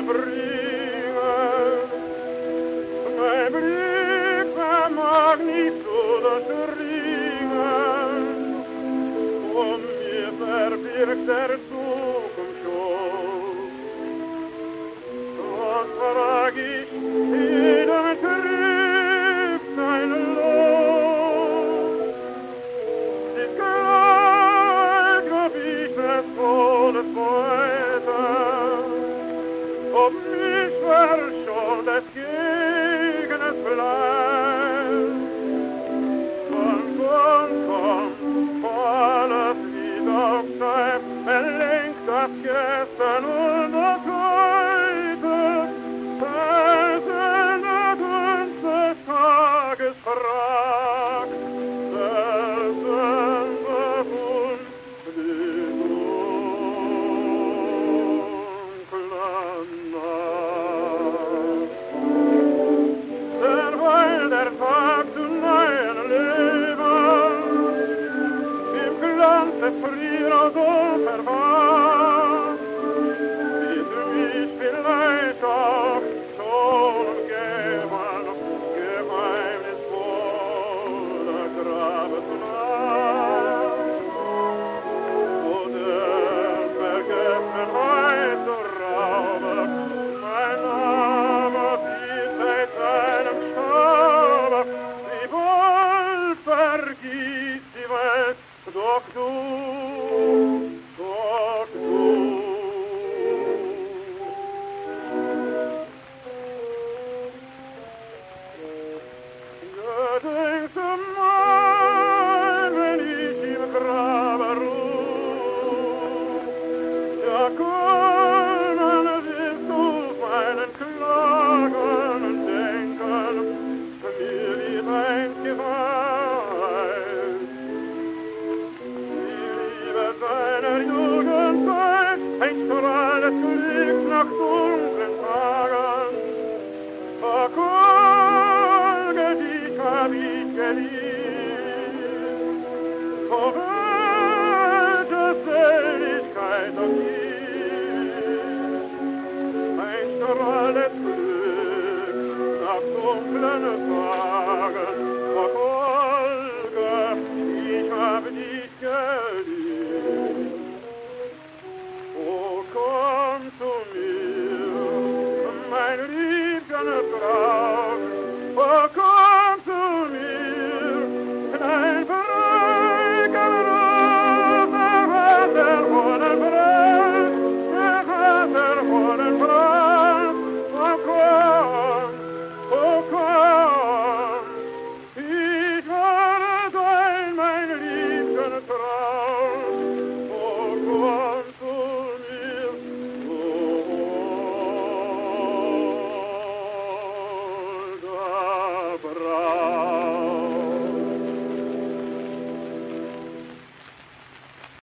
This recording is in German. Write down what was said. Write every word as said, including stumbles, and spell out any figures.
bringen. Mein Blick vermag nicht zu durchdringen, um mir verbirgt der Zukunft Schuld. Was frag ich jedem trübt sein Los? Ist gleich, ob ich des Todes Beute, ob mich verschont des Gegners bleibt. Von Grund kommt, alles wieder auf Zeit, verlängst das Gestern und das Heute, versendet uns des Tages fragt, versendet uns die dunkle Nacht. Derweil der Tag zu neuen Leben im Glanz des früher so verwahrt, ist mich vielleicht auch schon umgeben, geheimnisvoller Grabesnacht. Oder Vergessenheit zu Raube, mein Name fließt seit seinem Staube, wie bald vergisst die Welt, doch du, doch du. Gedenkst du mal, wenn ich im Grabe ruh, ja, kommen wirst du meinen Klagen und Denken, mir wird eins geweiht. Die Liebe deiner Jugendzeit, ein Strahl des Glücks nach dunklen Tagen, verfolge dich hab ich geliebt, vor welche Seligkeit und Lieb, ein Strahl des Glücks nach dunklen Tagen.